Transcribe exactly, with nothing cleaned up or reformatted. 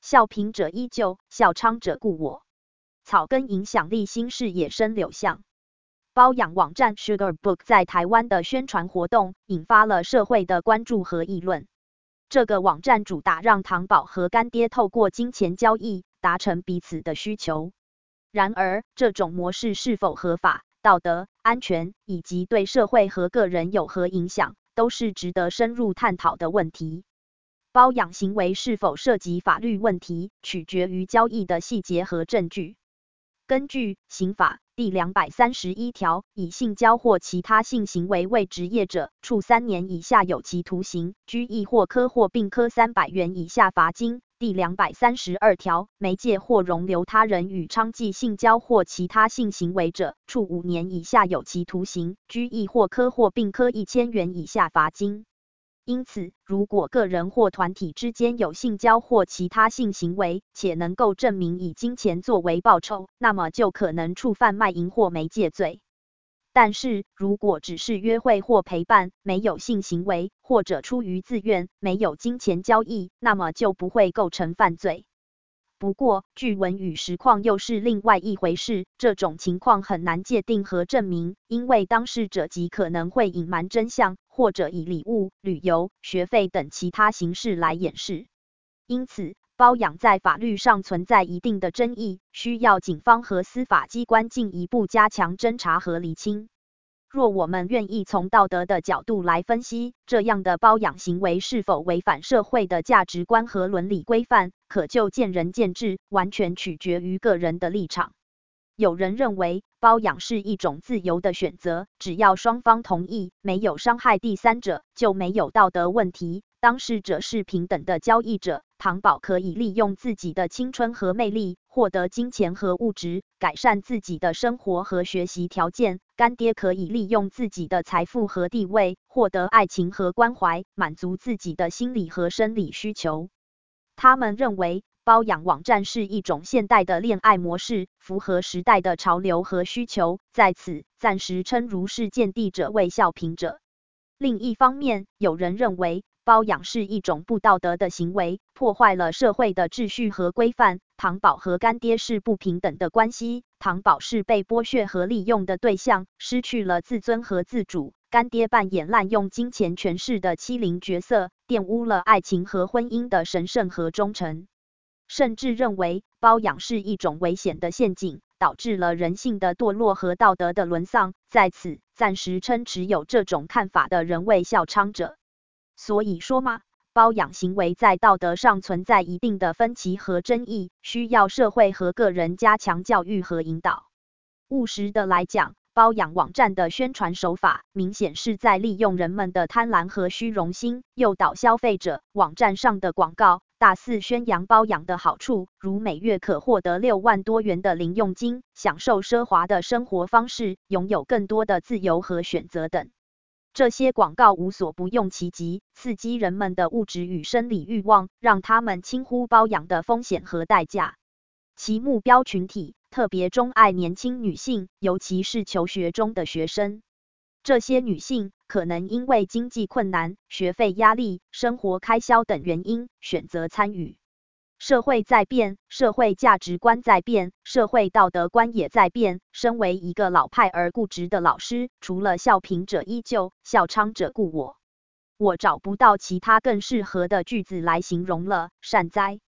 笑贫者依旧，笑娼者故我。草根影响力新式野生柳巷。包养网站 Sugar Book 在台湾的宣传活动引发了社会的关注和议论。这个网站主打让糖宝和干爹透过金钱交易达成彼此的需求。然而，这种模式是否合法、道德、安全以及对社会和个人有何影响，都是值得深入探讨的问题。包养行为是否涉及法律问题，取决于交易的细节和证据。根据刑法第两百三十一条，以性交或其他性行为为职业者，处三年以下有期徒刑、拘役或科或并科三百元以下罚金。第两百三十二条，媒介或容留他人与娼妓性交或其他性行为者，处五年以下有期徒刑、拘役或科或并科一千元以下罚金。因此，如果个人或团体之间有性交或其他性行为，且能够证明以金钱作为报酬，那么就可能触犯卖淫或媒介罪。但是，如果只是约会或陪伴，没有性行为，或者出于自愿，没有金钱交易，那么就不会构成犯罪。不过，据闻与实况又是另外一回事，这种情况很难界定和证明，因为当事者极可能会隐瞒真相，或者以礼物、旅游、学费等其他形式来掩饰。因此，包养在法律上存在一定的争议，需要警方和司法机关进一步加强侦查和厘清。若我们愿意从道德的角度来分析，这样的包养行为是否违反社会的价值观和伦理规范，可就见仁见智，完全取决于个人的立场。有人认为，包养是一种自由的选择，只要双方同意，没有伤害第三者，就没有道德问题。当事者是平等的交易者，糖宝可以利用自己的青春和魅力，获得金钱和物质，改善自己的生活和学习条件。干爹可以利用自己的财富和地位，获得爱情和关怀，满足自己的心理和生理需求。他们认为，包养网站是一种现代的恋爱模式，符合时代的潮流和需求，在此暂时称如是见地者为笑贫者。另一方面，有人认为，包养是一种不道德的行为，破坏了社会的秩序和规范。糖宝和干爹是不平等的关系，糖宝是被剥削和利用的对象，失去了自尊和自主。干爹扮演滥用金钱权势的欺凌角色，玷污了爱情和婚姻的神圣和忠诚。甚至认为，包养是一种危险的陷阱，导致了人性的堕落和道德的沦丧。在此，暂时称持有这种看法的人为笑娼者。所以说嘛，包养行为在道德上存在一定的分歧和争议，需要社会和个人加强教育和引导。务实的来讲，包养网站的宣传手法明显是在利用人们的贪婪和虚荣心，诱导消费者。网站上的广告大肆宣扬包养的好处，如每月可获得六万多元的零用金，享受奢华的生活方式，拥有更多的自由和选择等。这些广告无所不用其极，刺激人们的物质与生理欲望，让他们轻忽包养的风险和代价。其目标群体特别钟爱年轻女性，尤其是求学中的学生。这些女性可能因为经济困难、学费压力、生活开销等原因，选择参与。社会在变，社会价值观在变，社会道德观也在变。身为一个老派而固执的老师，除了笑贫者依旧，笑娼者故我，我找不到其他更适合的句子来形容了，善哉。